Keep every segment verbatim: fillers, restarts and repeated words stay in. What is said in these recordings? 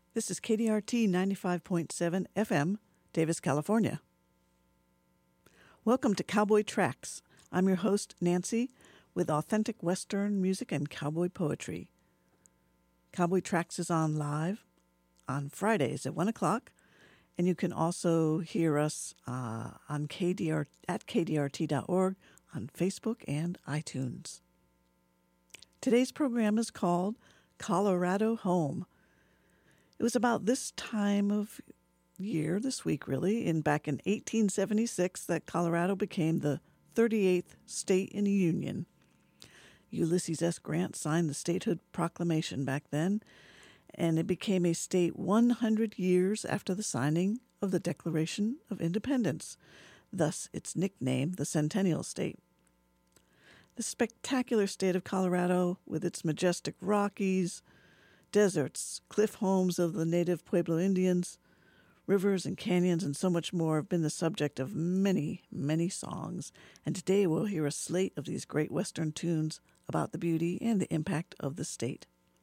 This is K D R T ninety-five point seven F M, Davis, California. Welcome to Cowboy Tracks. I'm your host, Nancy, with authentic Western music and cowboy poetry. Cowboy Tracks is on live on Fridays at one o'clock, and you can also hear us uh, on K D R at K D R T dot org, on Facebook and iTunes. Today's program is called Colorado Home. It was about this time of year, this week really, in back in eighteen seventy-six that Colorado became the thirty-eighth state in the Union. Ulysses S. Grant signed the statehood proclamation back then, and it became a state one hundred years after the signing of the Declaration of Independence, thus its nickname, the Centennial State. The spectacular state of Colorado, with its majestic Rockies, deserts, cliff homes of the native Pueblo Indians, rivers and canyons, and so much more, have been the subject of many, many songs, and today we'll hear a slate of these great Western tunes about the beauty and the impact of the state.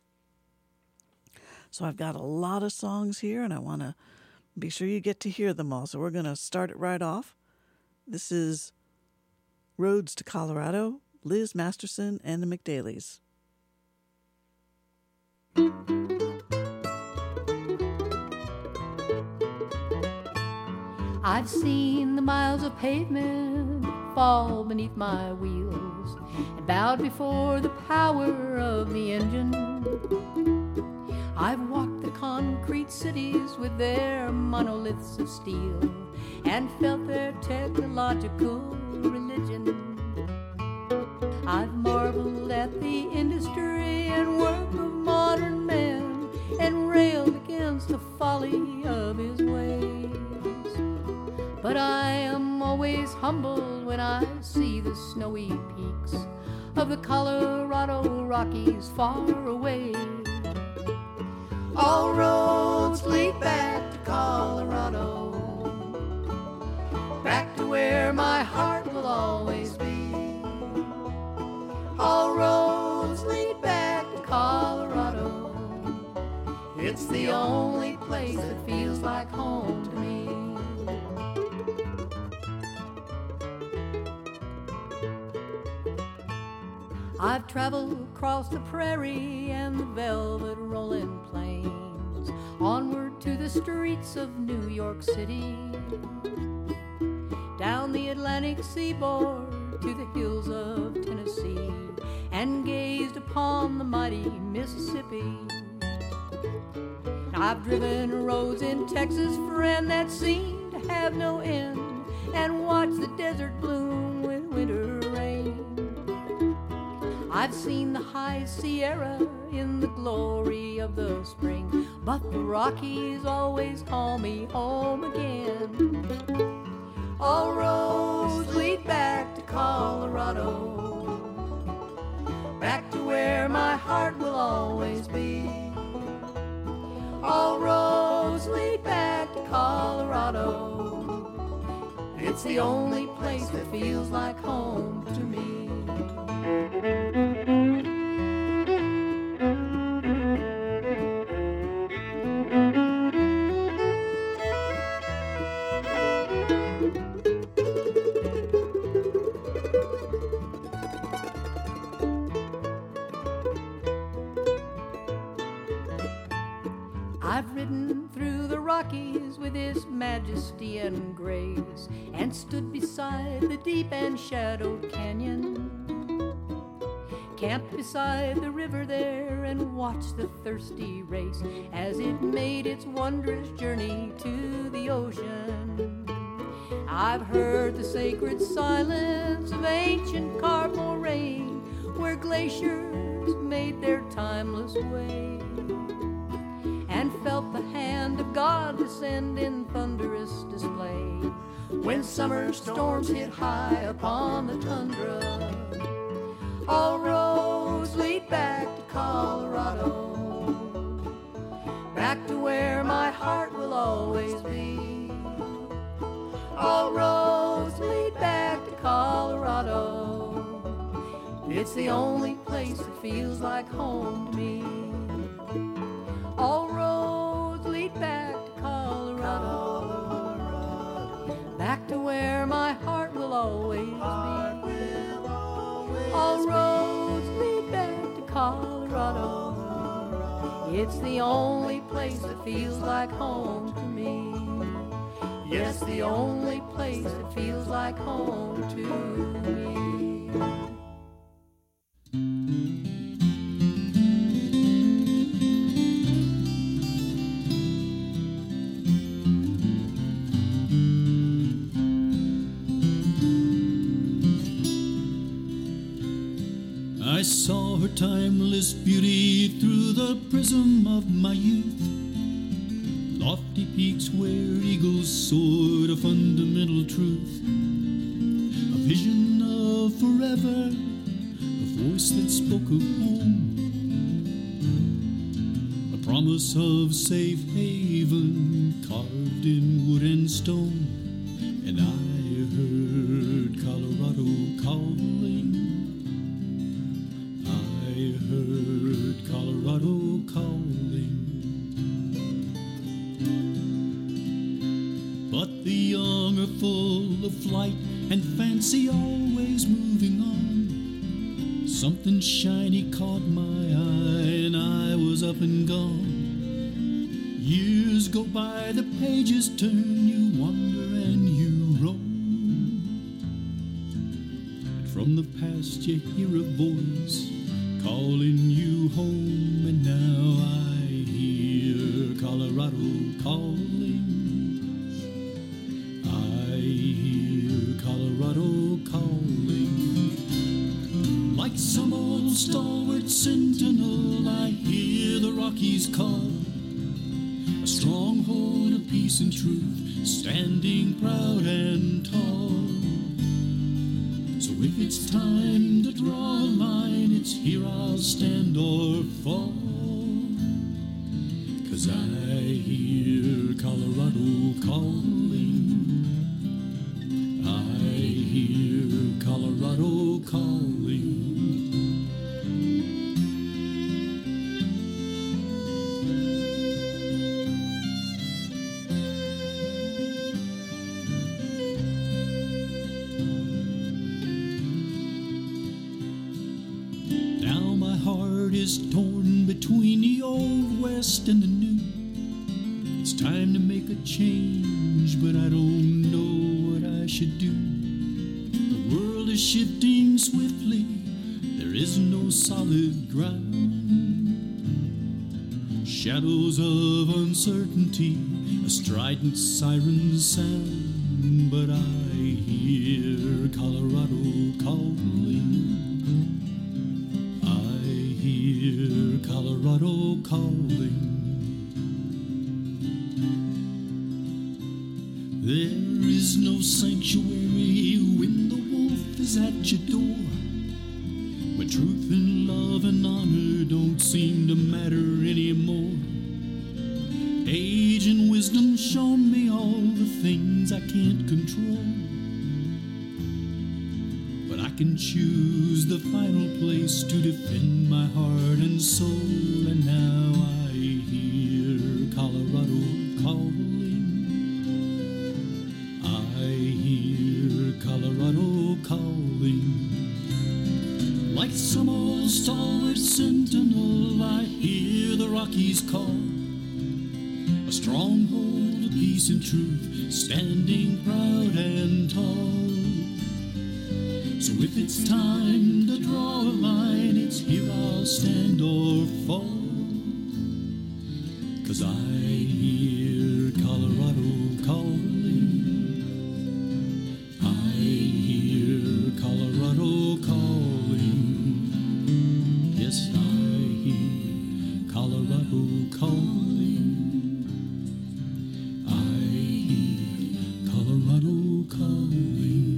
So I've got a lot of songs here, and I want to be sure you get to hear them all. So we're going to start it right off. This is Roads to Colorado, Liz Masterson and the McDaleys. I've seen the miles of pavement fall beneath my wheels and bowed before the power of the engine. I've walked the concrete cities with their monoliths of steel and felt their technological religion. I've marveled at the industry and work of modern man and railed against the folly of his ways. But I am always humbled when I see the snowy peaks of the Colorado Rockies far away. All roads lead back to Colorado, back to where my heart will always be. All roads lead back to Colorado. It's the only place that feels like home to me. I've traveled across the prairie and the velvet rolling plains, onward to the streets of New York City, down the Atlantic seaboard to the hills of Tennessee, and gazed upon the mighty Mississippi. I've driven roads in Texas, friend, that seem to have no end, and watched the desert bloom with winter rain. I've seen the high Sierra in the glory of the spring, but the Rockies always call me home again. All roads lead back to Colorado, back to where my heart will always be. All roads lead back to Colorado. It's the only place that feels like home to me. I've ridden through the Rockies with its majesty and grace, and stood beside the deep and shadowed canyon, camped beside the river there and watched the thirsty race as it made its wondrous journey to the ocean. I've heard the sacred silence of ancient carved moraine where glaciers made their timeless way, and felt the hand of God descend in thunderous display when summer storms hit high upon the tundra. All roads lead back to Colorado, back to where my heart will always be. All roads lead back to Colorado. It's the only place that feels like home to me. All roads Colorado. It's the only place that feels like home to me. Yes, the only place that feels like home to me. I saw her timeless beauty through the prism of my youth. Lofty peaks where eagles soared, a fundamental truth. A vision of forever, a voice that spoke of home. A promise of safe haven carved in wood and stone. And I heard Colorado calling. I heard Colorado calling. But the young are full of flight and fancy, always moving on. Something shiny caught my eye and I was up and gone. Years go by, the pages turn, you wander and you roam. And from the past you hear a voice calling you home, and now I hear Colorado calling. I hear Colorado calling. Like some old stalwart sentinel, I hear the Rockies call. A stronghold of peace and truth, standing proud and tall. So if it's time to draw a line, it's here I'll stand or fall. 'Cause I hear Colorado calling. I hear Colorado calling. Is torn between the old west and the new. It's time to make a change, but I don't know what I should do. The world is shifting swiftly, there is no solid ground. Shadows of uncertainty, a strident siren sound. But I hear Colorado calling. Colorado calling. There is no sanctuary when the wolf is at your door. When truth and love and honor don't seem to matter anymore. Age and wisdom shown me all the things I can't control. But I can choose the final place to defend my heart and soul. And now I hear Colorado calling. I hear Colorado calling. Like some old stalwart sentinel, I hear the Rockies call. A stronghold of peace and truth, standing proud and tall. So if it's time to draw a line, it's here I'll stand or fall. 'Cause I hear Colorado calling. I hear Colorado calling. Yes, I hear Colorado calling. I hear Colorado calling.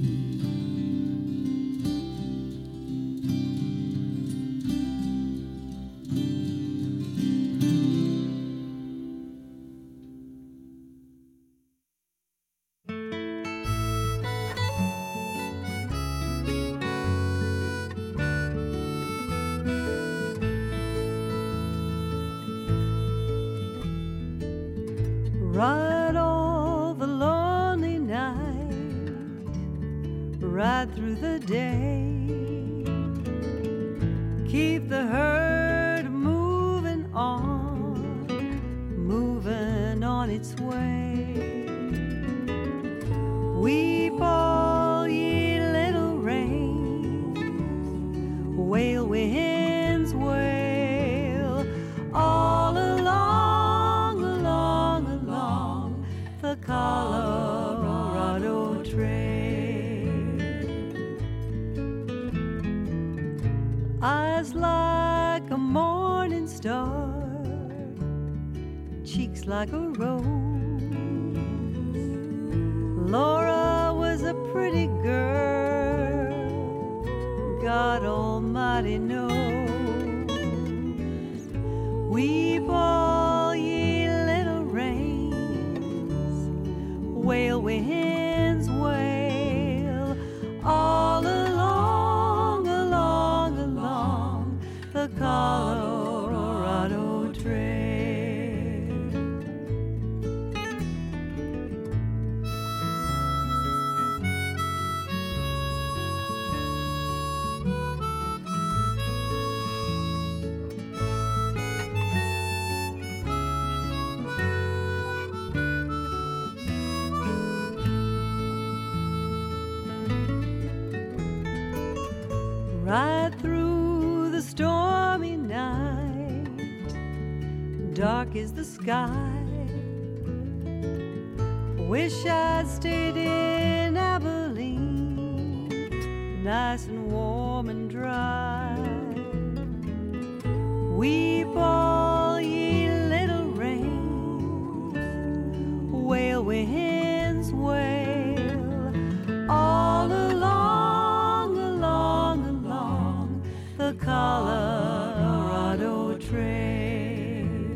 Ride all the lonely night, ride through the day, keep the herd its way. Weep all ye little rains, wail winds, wail all along, along, along the Colorado Trail. Eyes like a morning star, cheeks like a rose. Laura was a pretty girl, God Almighty knows. Weep all ye little rains, wail winds, wail all along, along, along the Colorado Trail. Right through the stormy night, dark is the sky. Wish I'd stayed in Abilene, nice and warm and dry. Weep all ye little rains, wail winds, wail all along, along, along the Colorado Trail.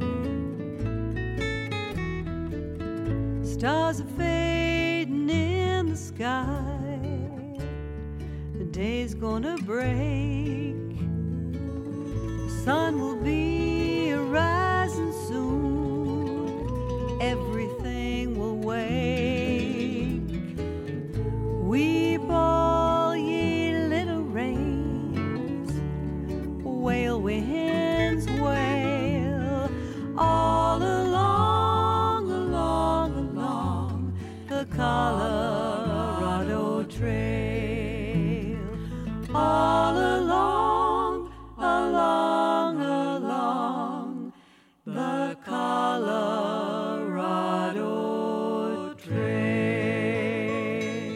Stars are fading in the sky, the day's gonna break, the sun will be arising soon, everything will wake. Weep all ye little rains, wail winds, wail all along, along, along the Colorado Trail. All along, along, along the Colorado Trail.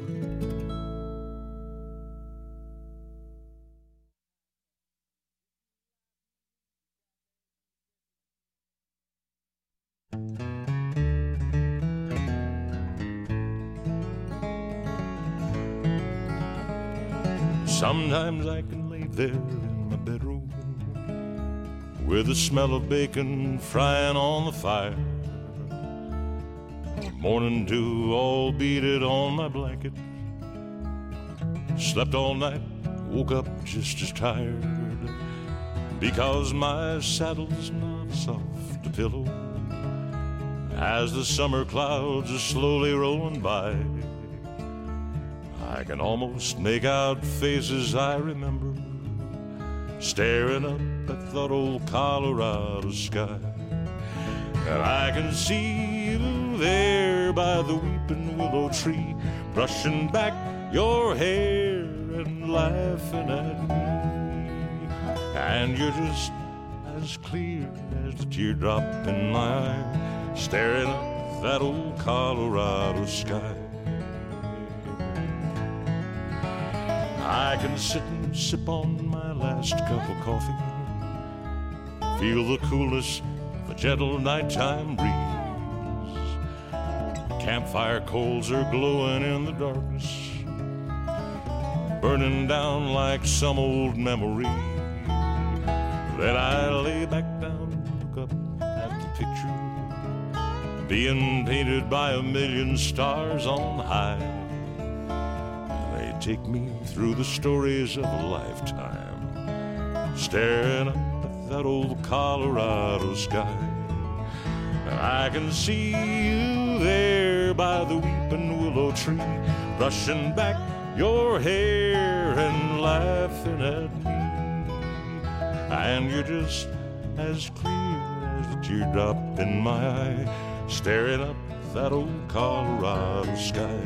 Sometimes I can lay there in my bedroom with the smell of bacon frying on the fire, morning dew all beaded on my blanket. Slept all night, woke up just as tired, because my saddle's not soft a pillow as the summer clouds are slowly rolling by. I can almost make out faces I remember staring up at that old Colorado sky. And I can see you there by the weeping willow tree, brushing back your hair and laughing at me. And you're just as clear as the teardrop in my eye, staring up that old Colorado sky. I can sit and sip on my last cup of coffee, feel the coolness of a gentle nighttime breeze. Campfire coals are glowing in the darkness, burning down like some old memory. Then I lay back down and look up at the picture being painted by a million stars on high. They take me through the stories of a lifetime, staring up at that old Colorado sky. And I can see you there by the weeping willow tree, brushing back your hair and laughing at me. And you're just as clear as the teardrop in my eye, staring up that old Colorado sky.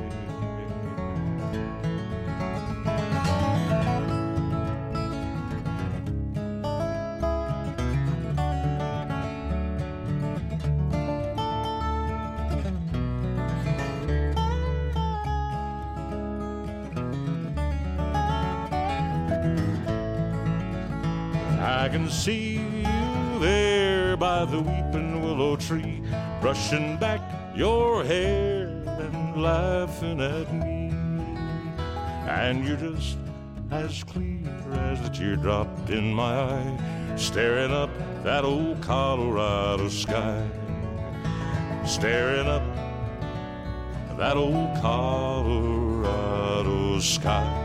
I can see you there by the weeping willow tree, brushing back your hair and laughing at me. And you're just as clear as the teardrop in my eye, staring up that old Colorado sky, staring up that old Colorado sky.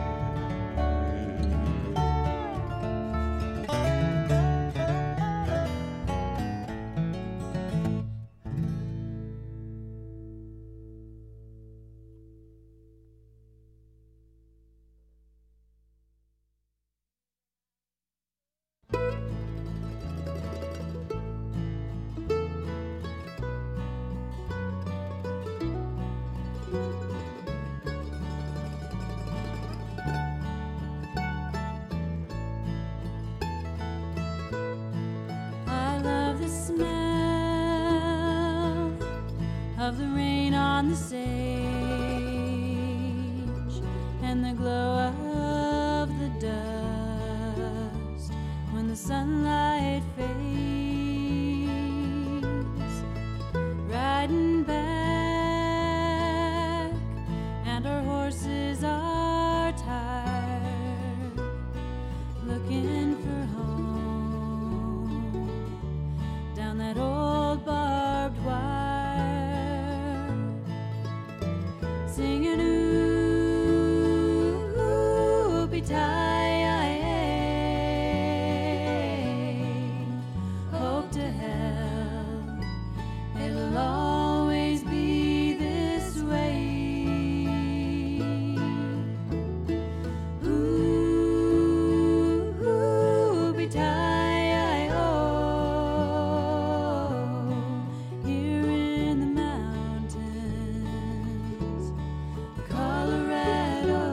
Of the rain on the sage and the glow of the dust when the sunlight fades, riding back and our horses are tired, looking for home down that old barbed wire. Singing ooh, be hope to hell, it'll always be this way. Ooh, be here in the mountains, Colorado.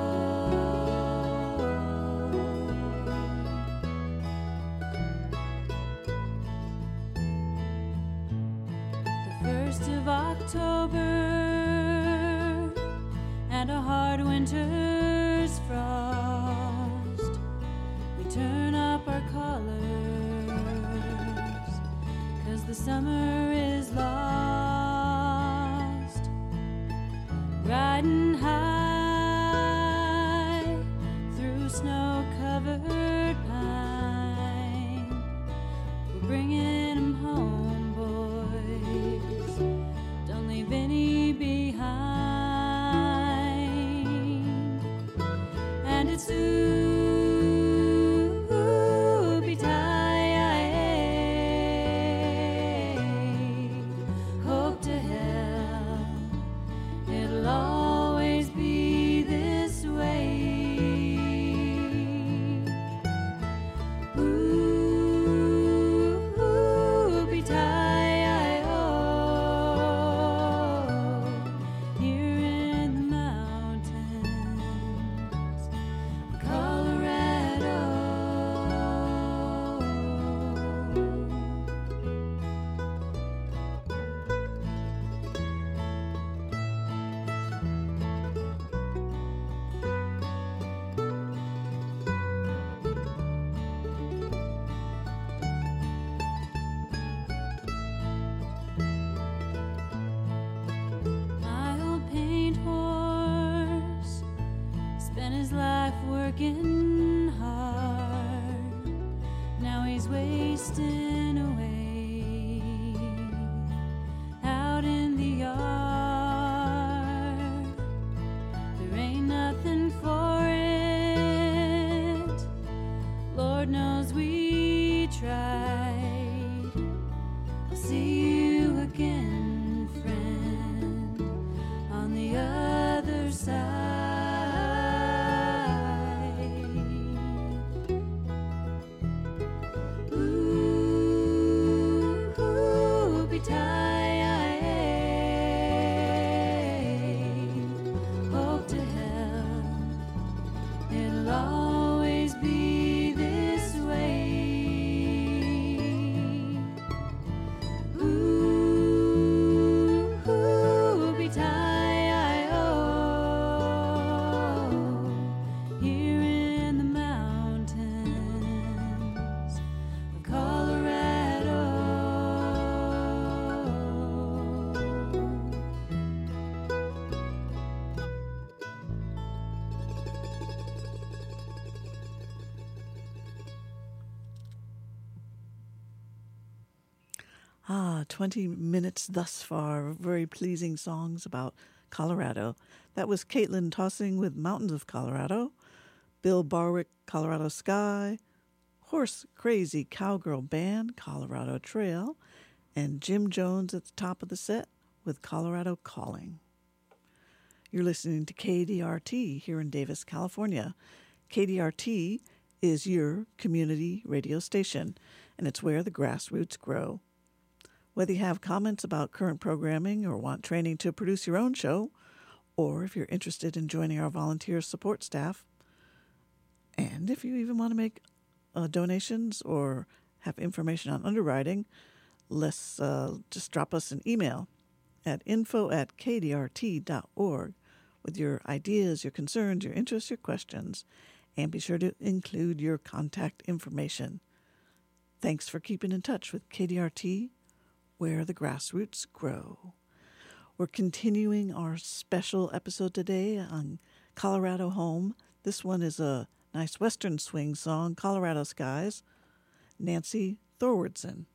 The first of October and a hard winter's frost, we turn up our collars, 'cause the summer is lost. Riding high through snow-covered pine, we're bringing 'em home, boys. Don't leave any behind. And it's ooh, be hope to hell, it'll always be this way. Ooh, be here in the mountains, Colorado. My old paint horse spent his life working hard. Now he's wasting away out in the yard. There ain't nothing for it. Lord knows we tried. I'll see you again, friend, on the other side. Ah, twenty minutes thus far. Very pleasing songs about Colorado. That was Caitlin Tossing with Mountains of Colorado, Bill Barwick, Colorado Sky, Horse Crazy Cowgirl Band, Colorado Trail, and Jim Jones at the top of the set with Colorado Calling. You're listening to K D R T here in Davis, California. K D R T is your community radio station, and it's where the grassroots grow. Whether you have comments about current programming or want training to produce your own show, or if you're interested in joining our volunteer support staff, and if you even want to make uh, donations or have information on underwriting, let's uh, just drop us an email at info at k d r t dot org with your ideas, your concerns, your interests, your questions, and be sure to include your contact information. Thanks for keeping in touch with K D R T, where the grassroots grow. We're continuing our special episode today on Colorado Home. This one is a nice Western swing song, Colorado Skies, Nancy Thorwardson.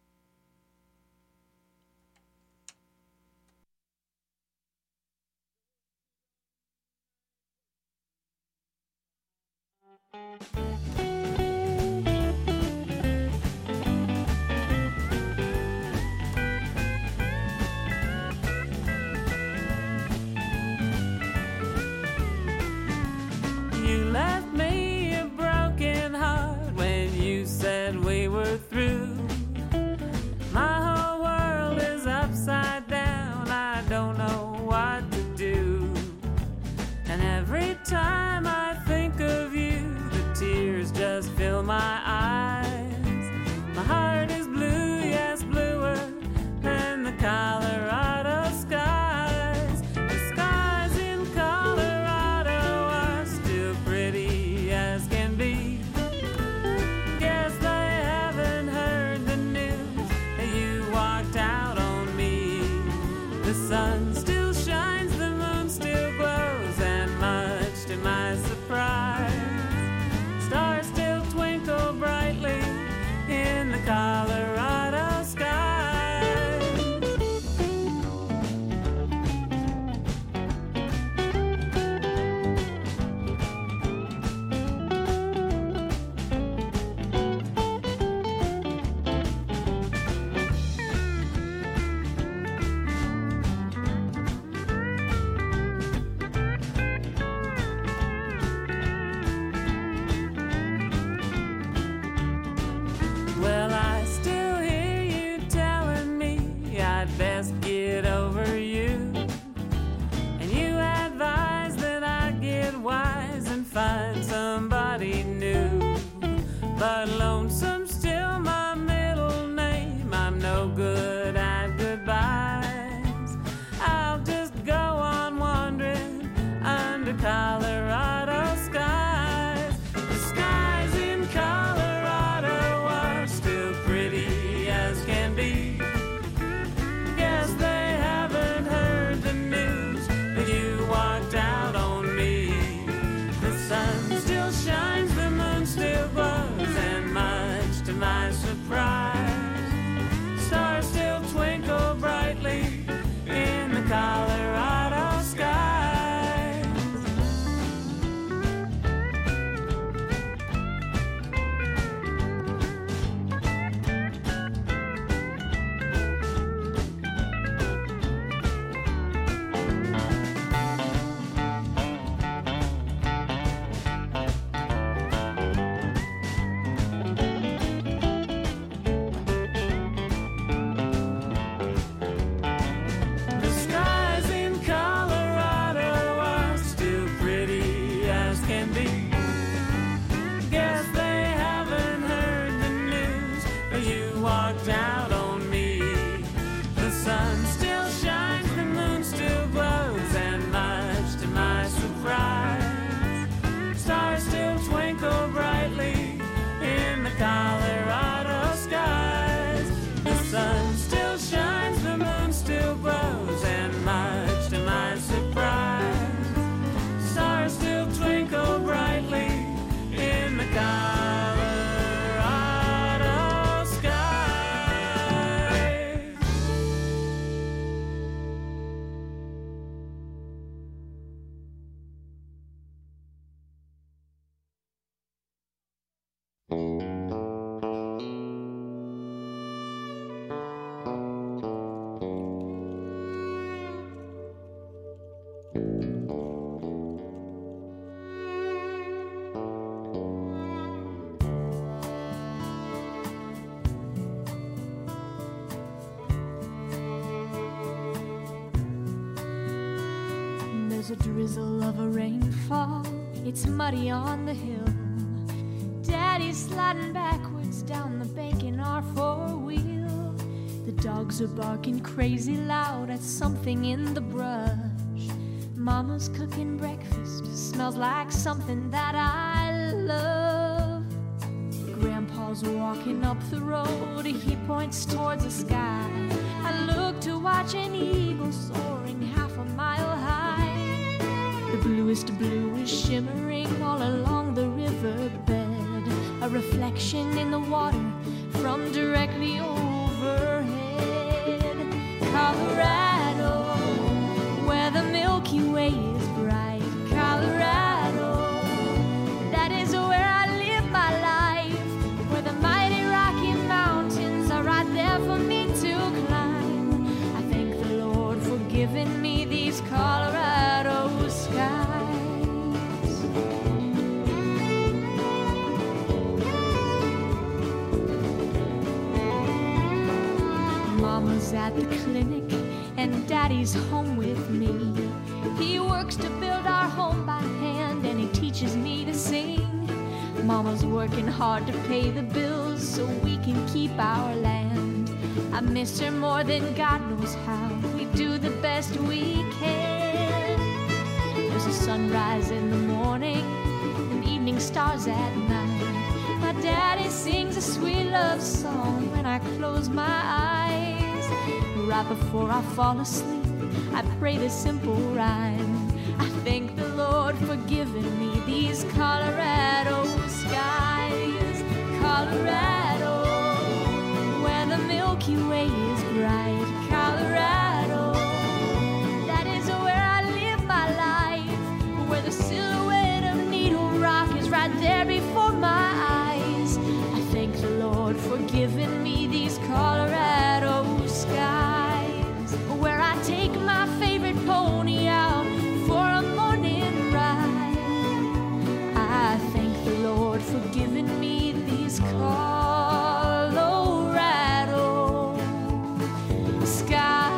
You left me a broken heart when you said we were through. My whole world is upside down, I don't know what to do. And every time I think of you, the tears just fill my eyes. My heart is blue, yes, bluer than the Colorado skies. The skies in Colorado are still pretty as can be. Guess they haven't heard the news that you walked out on me. The sun still shines, the moon still glows, and much to my surprise, stars still twinkle brightly in the Colorado sky. Well, I still hear you telling me I'd best get over you. And you advise that I get wise and find somebody new. But lonesome's still my middle name. I'm no good at goodbyes. I'll just go on wandering under Colorado skies. The skies in Colorado are still pretty as can be. Guess they haven't heard the news that you walked out on me. The sun still shines, the moon still glows, and much to my surprise, stars still twinkle brightly in the Colorado skies. The skies in Colorado are still pretty as can be. Guess they haven't heard the news that you walked out on me. The sun still shines, the moon still glows, and much to my surprise, stars still twinkle brightly in the Colorado skies. The sun still shines, the moon still glows, and much to my surprise, stars still twinkle brightly in the Colorado skies. There's a drizzle of a rainfall. It's muddy on the hill. Daddy's sliding backwards down the bank in our four-wheel. The dogs are barking crazy loud at something in the brush. Mama's cooking breakfast, smells like something that I love. Grandpa's walking up the road, he points towards the sky. I look to watch an eagle soaring half a mile high. The bluest blue is shimmering all along the riverbed, a reflection in the water from directly overhead. Colorado, where the Milky Way is bright. Colorado, that is where I live my life, where the mighty Rocky Mountains are right there for me to climb. I thank the Lord for giving me these Colorado skies. Mama's at the clinic and Daddy's home with me. He works to build our home by hand and he teaches me to sing. Mama's working hard to pay the bills so we can keep our land. I miss her more than God knows how. We do the best we can. There's a sunrise in the morning and evening stars at night. My daddy sings a sweet love song when I close my eyes. Right before I fall asleep, I pray this simple rhyme. I thank the Lord for giving me these Colorado skies. Colorado, where the Milky Way is bright. Colorado, that is where I live my life, where the silhouette of Needle Rock is right there before my eyes. I thank the Lord for giving me these Colorado skies, where I take my favorite pony out for a morning ride. I thank the Lord for giving me these Colorado skies.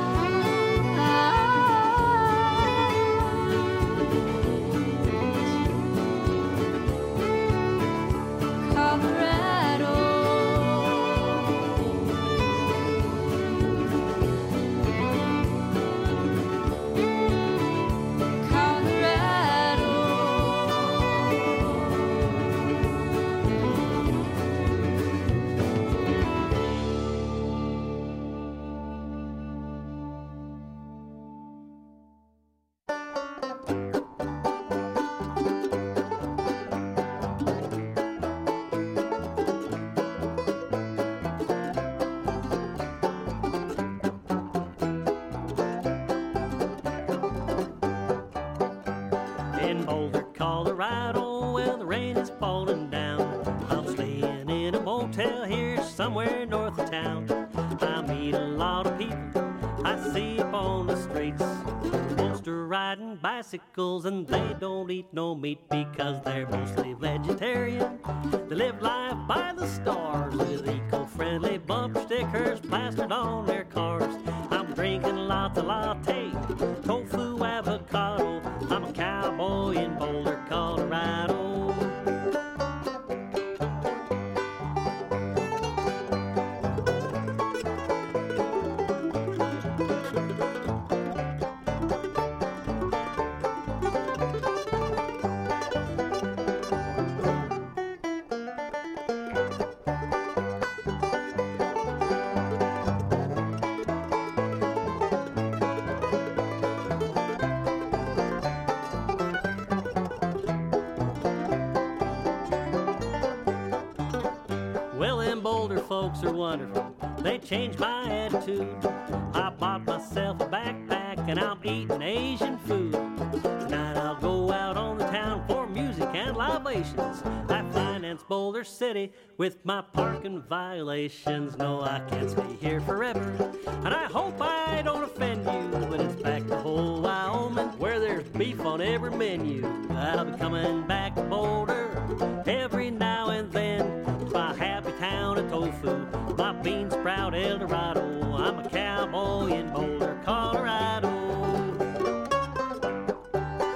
Colorado. In Boulder, Colorado, where the rain is falling down, I'm staying in a motel here somewhere north of town. I meet a lot of people I see up on the streets. Most are riding bicycles and they don't eat no meat because they're mostly vegetarian. They live life by the stars with eco-friendly bumper stickers plastered on their cars. I'm drinking lots of latte, tofu, avocado. I'm a cowboy in Boulder, Colorado. Well, them Boulder folks are wonderful. They changed my attitude. I bought myself a backpack and I'm eating Asian food. Tonight I'll go out on the town for music and libations. I finance Boulder City with my parking violations. No, I can't stay here forever, and I hope I don't offend you, but it's back to whole Wyoming where there's beef on every menu. I'll be coming back to Boulder every now and then. My happy town of tofu, my bean sprout El Dorado. I'm a cowboy in Boulder, Colorado.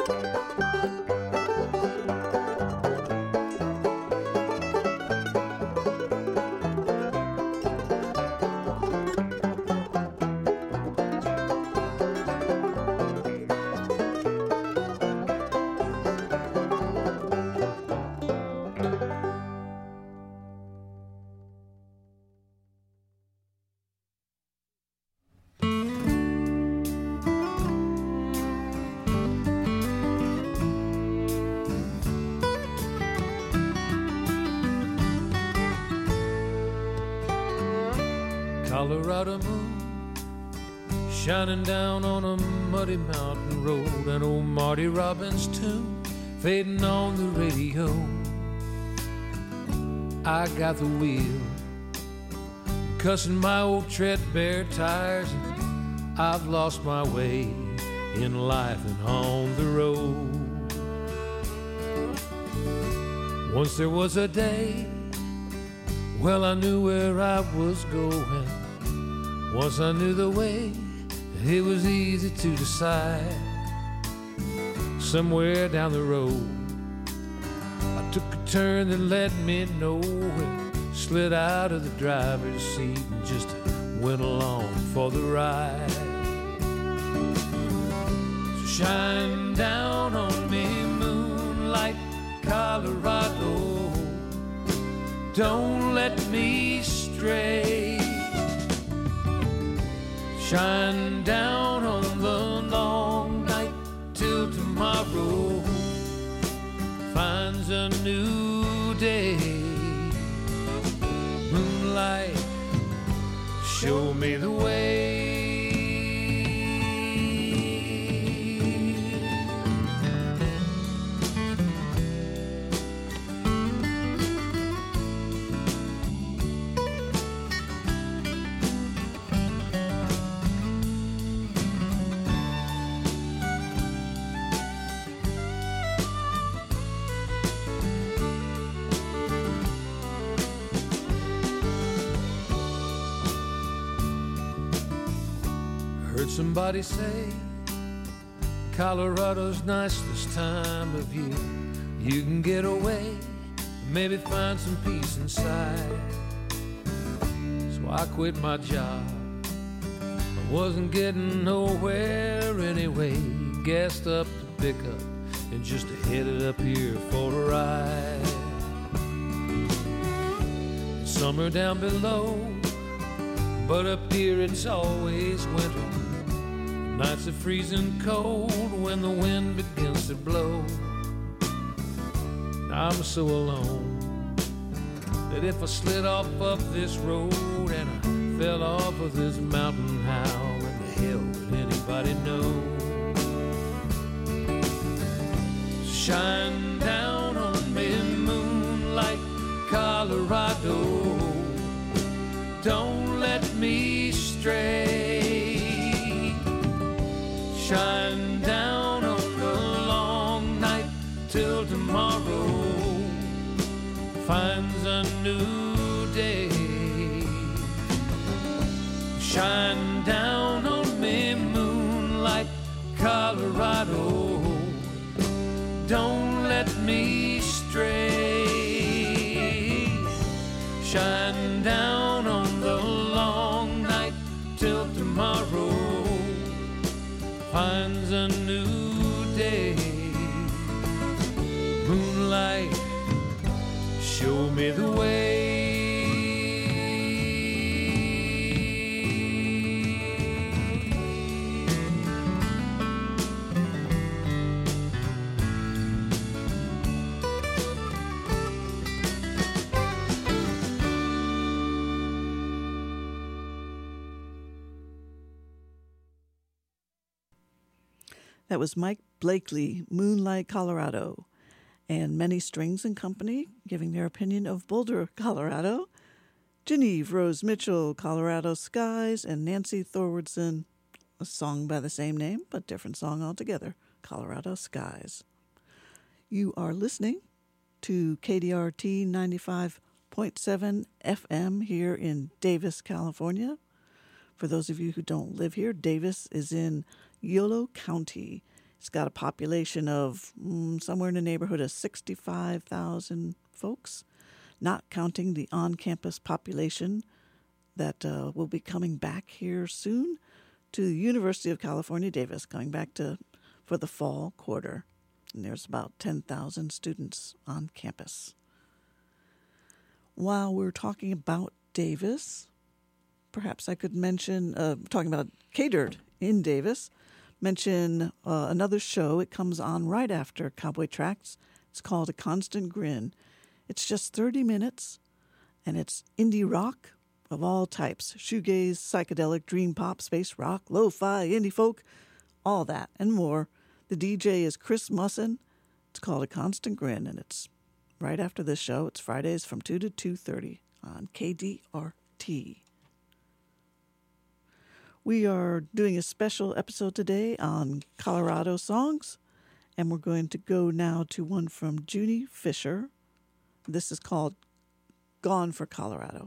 Colorado moon shining down on a muddy mountain road, and old Marty Robbins' tune fading on the radio. I got the wheel, cussing my old treadbare tires, and I've lost my way in life and on the road. Once there was a day, well, I knew where I was going. Once I knew the way, it was easy to decide. Somewhere down the road, I took a turn that led me nowhere, slid out of the driver's seat and just went along for the ride. So shine down on me, moonlight, Colorado, don't let me stray. Shine down on the long night till tomorrow finds a new day. Moonlight, show me the way. Somebody say Colorado's nice this time of year. You can get away, maybe find some peace inside. So I quit my job, I wasn't getting nowhere anyway. Gassed up the pickup and just headed up here for a ride. Summer down below, but up here it's always winter. Nights are freezing cold when the wind begins to blow. I'm so alone that if I slid off of this road and I fell off of this mountain, how in the hell would anybody know? Shine down on me, moonlight, Colorado, don't let me stray. Shine down on the long night till tomorrow finds a new day. Shine down on me, moonlight, Colorado, don't let me stray. Shine down on the long night till tomorrow finds a new day. Moonlight, show me the way. That was Mike Blakely, Moonlight, Colorado, and Many Strings and Company giving their opinion of Boulder, Colorado. Genevieve Rose Mitchell, Colorado Skies, and Nancy Thorwardson, a song by the same name, but different song altogether, Colorado Skies. You are listening to K D R T ninety-five point seven F M here in Davis, California. For those of you who don't live here, Davis is in Yolo County. It's got a population of mm, somewhere in the neighborhood of sixty-five thousand folks, not counting the on-campus population that uh, will be coming back here soon to the University of California, Davis, going back to for the fall quarter. And there's about ten thousand students on campus. While we're talking about Davis, perhaps I could mention, uh, talking about K-Dirt in Davis, mention uh, another show. It comes on right after Cowboy Tracks. It's called A Constant Grin. It's just thirty minutes, and it's indie rock, of all types: shoegaze, psychedelic, dream pop, space rock, lo-fi, indie folk, all that and more. The D J is Chris Musson. It's called A Constant Grin, and it's right after this show. It's Fridays from two to two thirty on K D R T. We are doing a special episode today on Colorado songs, and we're going to go now to one from Junie Fisher. This is called Gone for Colorado.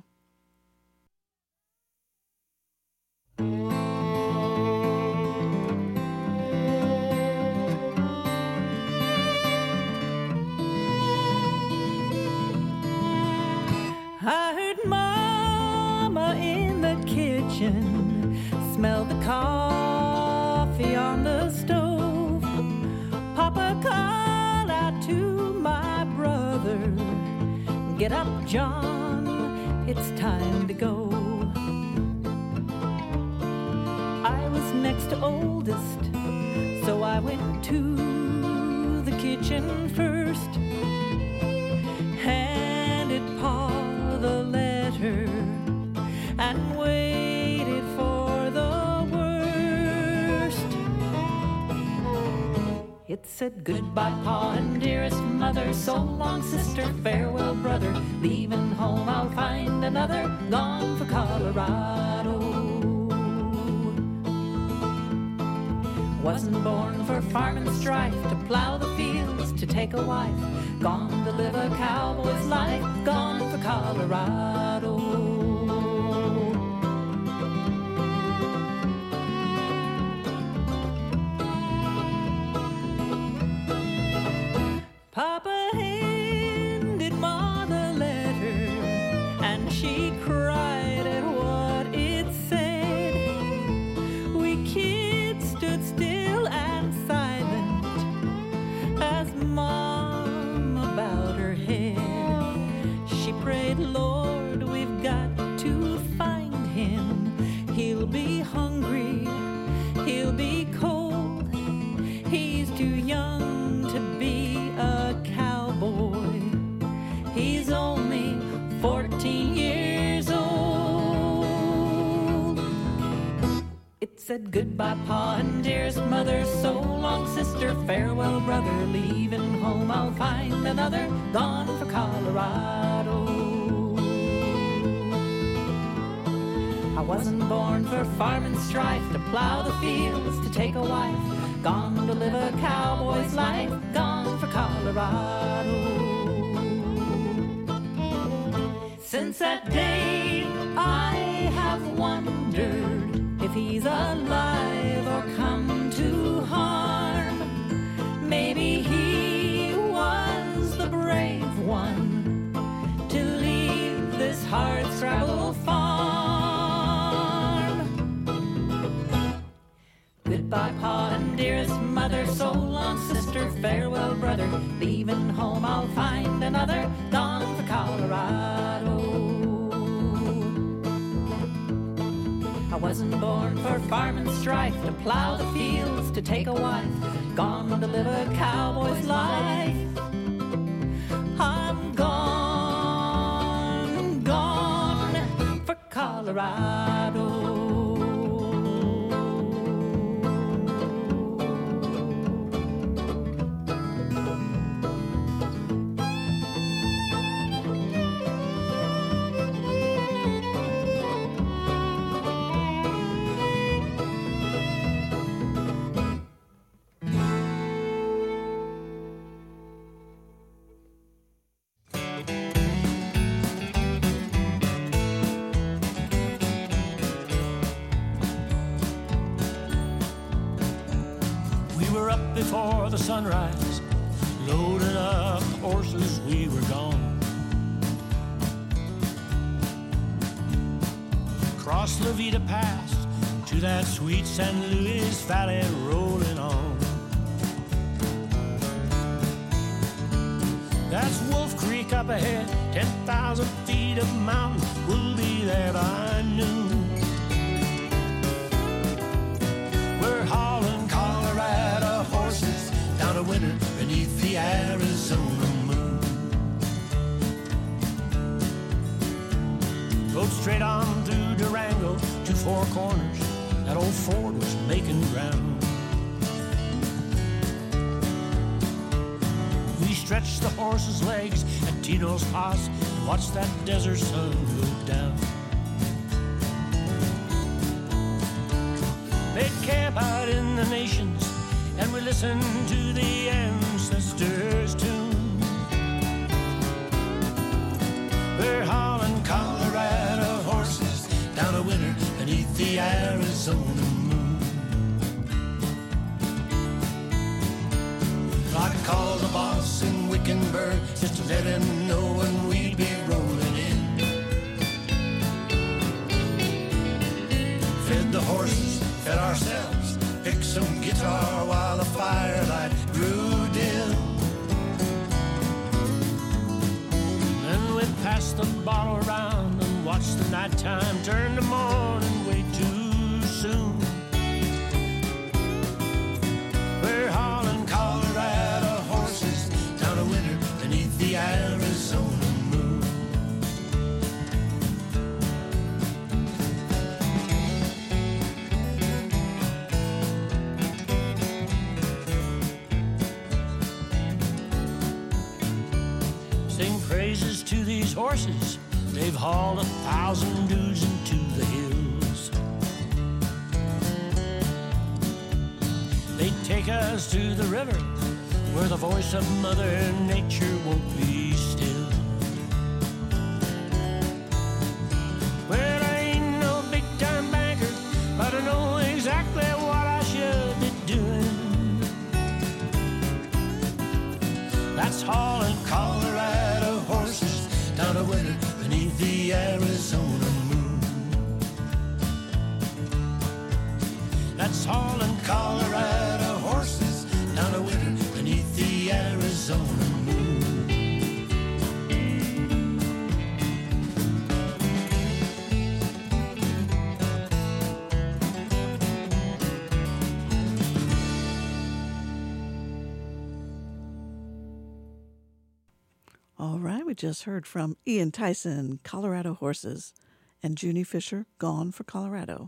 I heard Mama in the kitchen, smelled the coffee on the stove. Papa called out to my brother, "Get up, John, it's time to go." I was next to oldest, so I went to the kitchen first, handed Pa the letter and waited for the worst. It said, "Goodbye, Pa and dearest mother, so long, sister, farewell, brother. Leaving home, I'll find another, gone for Colorado. Wasn't born for farm and strife, to plow the fields, to take a wife. Gone to live a cowboy's life, gone for Colorado." Papa handed Ma the letter, and she cried at what it said. We kids stood still and silent as Mama bowed her head. She prayed, "Lord, we've got to find him. He'll be hungry, he'll be cold. He's too young to be a cowboy. He's only fourteen years old." It said, "Goodbye, Pa and dearest mother, so long, sister, farewell, brother. Leaving home, I'll find another, gone for Colorado. I wasn't born for farm and strife, to plow the fields, to take a wife. Gone to live a cowboy's life, gone for Colorado." Since that day, I have wondered if he's alive or come to harm. Maybe he was the brave one to leave this hard-scrabble farm. Goodbye, Pa and dearest mother, so long, sister, farewell, brother. Leaving home, I'll find another, gone for Colorado. I wasn't born for farm and strife, to plow the fields, to take a wife. Gone to live a cowboy's life. I'm gone, gone for Colorado. Before the sunrise, loaded up horses, we were gone. Across La Vida Pass to that sweet San Luis Valley, rolling on. That's Wolf Creek up ahead, ten thousand feet of mountain, we'll be there by noon. We're hauling Colorado horses down to winter beneath the Arizona moon. Rode straight on four corners, that old Ford was making ground. We stretched the horse's legs at Tino's house and watched that desert sun go down. They'd camp out in the nations and we listened to the ancestors' tune. We're hauling Colorado horses down a winter beneath the Arizona moon. I called the boss in Wickenburg just to let him know when we'd be rolling in. Fed the horses, fed ourselves, picked some guitar while the firelight grew dim. Then we passed the bottle around and watched the nighttime turn to morning way too soon. We're hauling Colorado horses down a winter beneath the Arizona moon. Sing praises to these horses, they've hauled a thousand dudes into the hills. They take us to the river where the voice of Mother Nature won't be still. Well, I ain't no big-time banker, but I know exactly what I should be doing. That's hauling Colorado horses down a winter beneath the Arizona moon. That's hauling Colorado horses down a winter beneath the Arizona moon. All right, we just heard from Ian Tyson, Colorado Horses, and Junie Fisher, Gone for Colorado.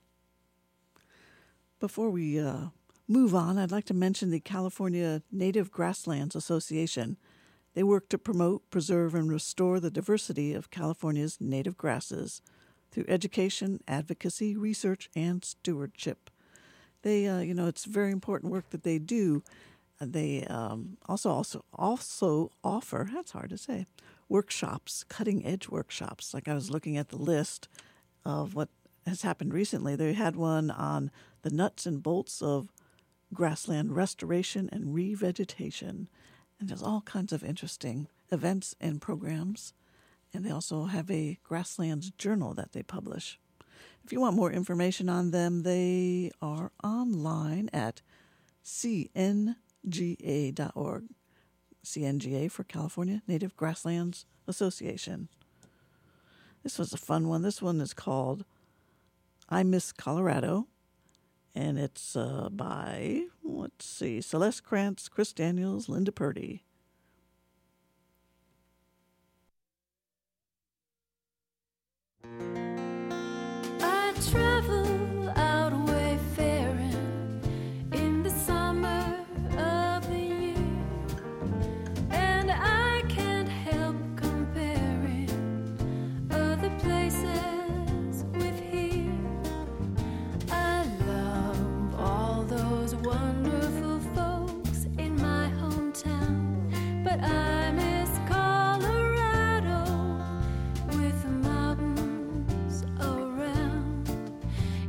Before we uh, move on, I'd like to mention the California Native Grasslands Association. They work to promote, preserve, and restore the diversity of California's native grasses through education, advocacy, research, and stewardship. They, uh, you know, it's very important work that they do. They um, also also also offer, that's hard to say, workshops, cutting-edge workshops. Like I was looking at the list of what has happened recently. They had one on the nuts and bolts of grassland restoration and revegetation. And there's all kinds of interesting events and programs. And they also have a grasslands journal that they publish. If you want more information on them, they are online at C N G A dot org. C N G A for California Native Grasslands Association. This was a fun one. This one is called I Miss Colorado, and it's uh, by, let's see, Celeste Krantz, Chris Daniels, Linda Purdy. I travel out wayfaring in the summer of the year, and I can't help comparing other places with here. I love all those wonderful folks in my hometown, but I miss Colorado with the mountains around.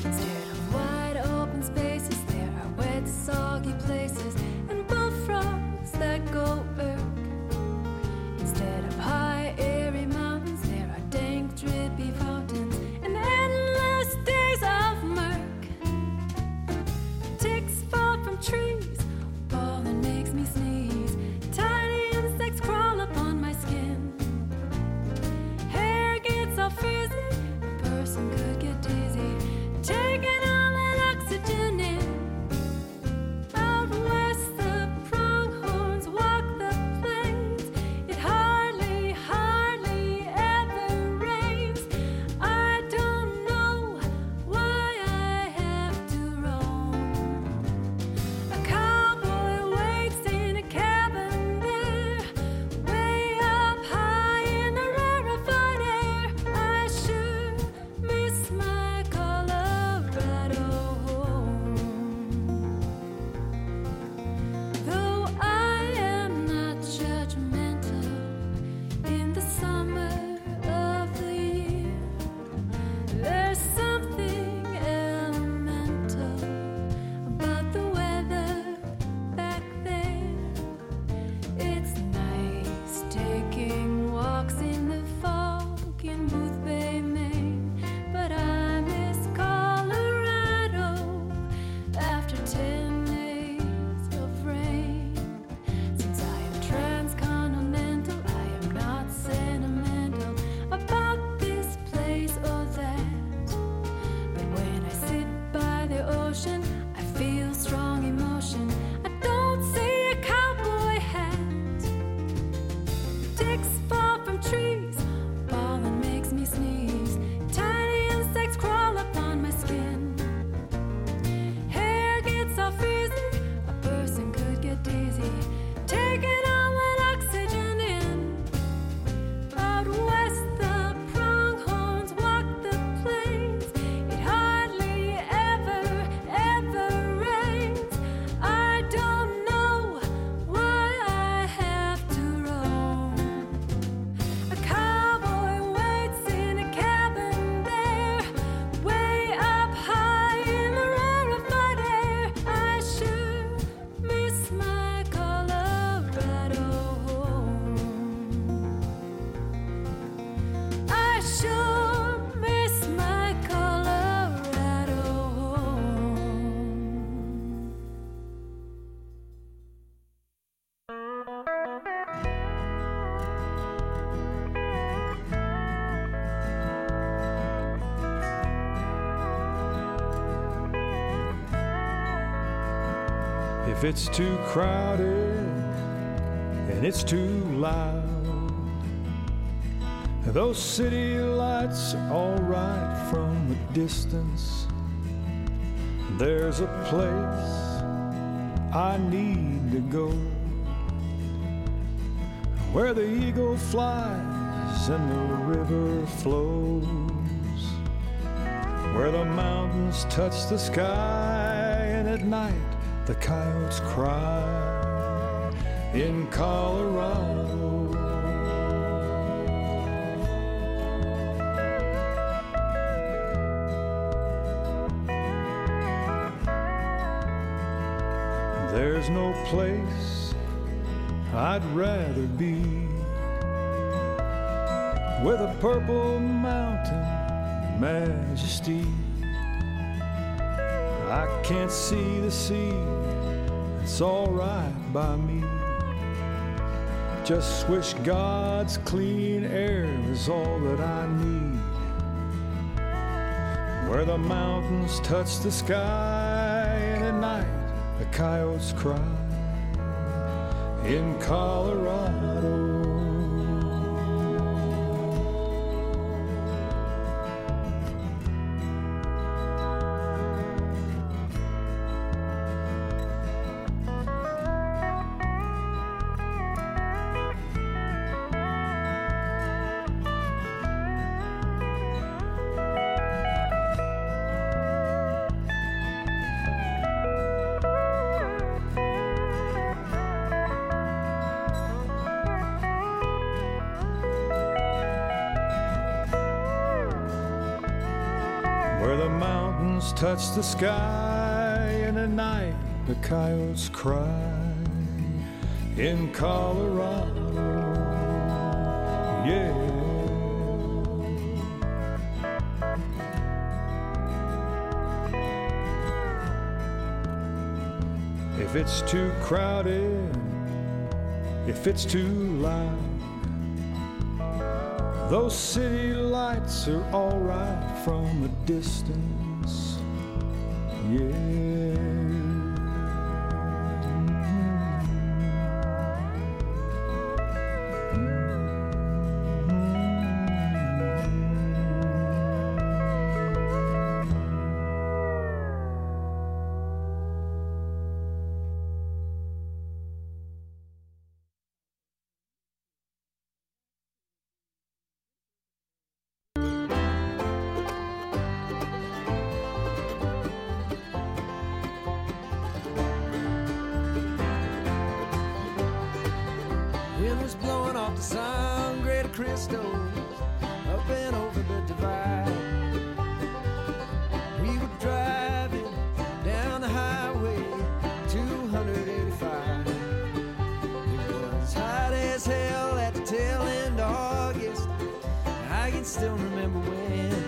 if it's too crowded and it's too loud. Those city lights are all right from a distance. There's a place I need to go, where the eagle flies and the river flows, where the mountains touch the sky, and at night the coyotes cry in Colorado. There's no place I'd rather be, with a purple mountain majesty. I can't see the sea, it's all right by me. Just wish God's clean air is all that I need, where the mountains touch the sky, and at night the coyotes cry in Colorado. Where the mountains touch the sky, and at night the coyotes cry in Colorado. Yeah. If it's too crowded, if it's too loud, those city lights are all right from a distance, yeah. Wind was blowing off the Sangre de Cristo up and over the divide. We were driving down the highway two eighty-five. It was hot as hell at the tail end of August. I can still remember when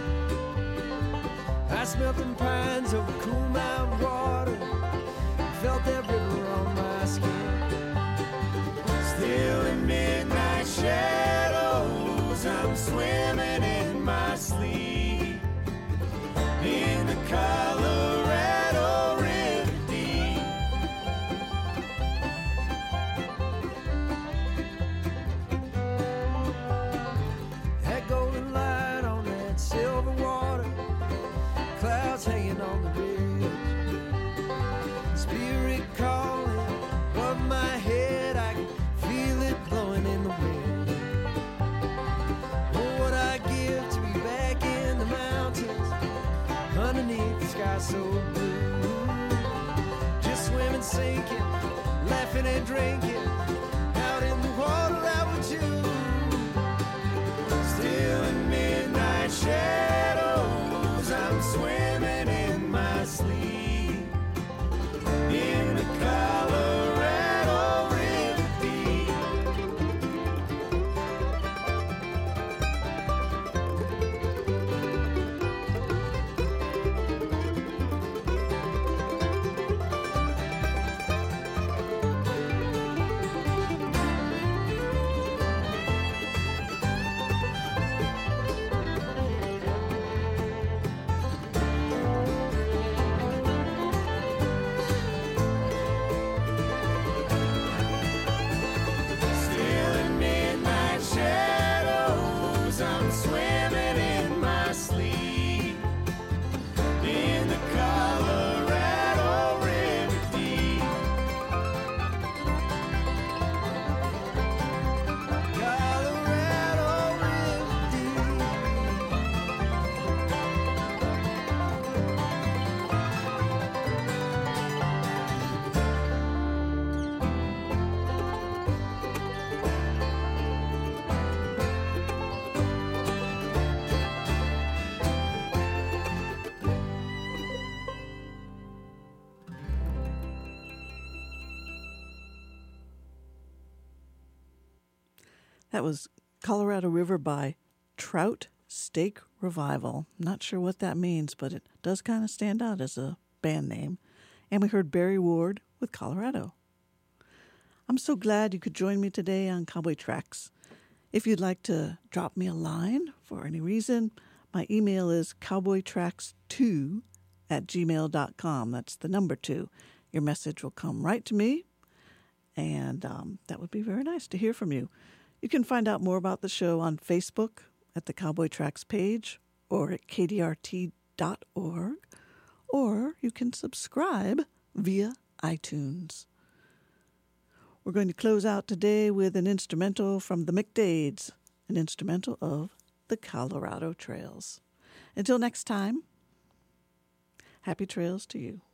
I smelt them pines over cool mountain water and felt that river on my skin. Still in midnight shadows, I'm swimming in my sleep in the Colorado River deep. That golden light on that silver water, clouds hanging on the ridge, spirit calling above my head, I can feel it blowing in the wind. Oh, what I give to be back in the mountains, underneath the sky so blue. Just swimming, sinking, laughing and drinking, out in the water out with you. Still in midnight shadows, I'm swimming in my sleep in the Colorado River deep. That was Colorado River by Trout Steak Revival. Not sure what that means, but it does kind of stand out as a band name. And we heard Barry Ward with Colorado. I'm so glad you could join me today on Cowboy Tracks. If you'd like to drop me a line for any reason, my email is cowboytracks two at gmail dot com. That's the number two. Your message will come right to me, and um, that would be very nice to hear from you. You can find out more about the show on Facebook at the Cowboy Tracks page or at k d r t dot org, or you can subscribe via iTunes. We're going to close out today with an instrumental from the McDades, an instrumental of the Colorado Trails. Until next time, happy trails to you.